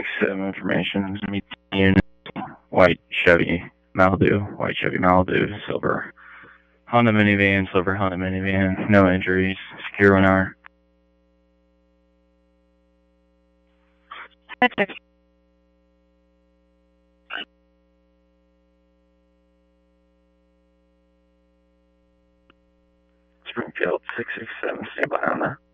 667 information. Meet unit, white Chevy Malibu, silver Honda minivan, no injuries, secure 1 hour. Springfield 667, stay by on that.